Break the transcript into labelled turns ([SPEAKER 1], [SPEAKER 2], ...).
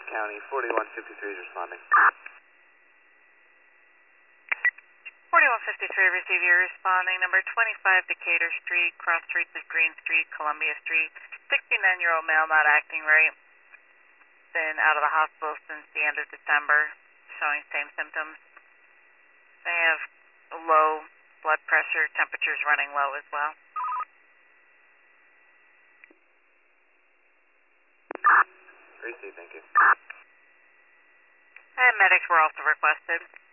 [SPEAKER 1] County, 4153 is responding.
[SPEAKER 2] 4153, receive your responding. Number 25 Decatur Street, cross streets of Green Street, Columbia Street. 69-year-old male not acting right. Been out of the hospital since the end of December, showing same symptoms. They have low blood pressure, temperatures running low as well.
[SPEAKER 1] Receive, thank you.
[SPEAKER 2] And medics were also requested.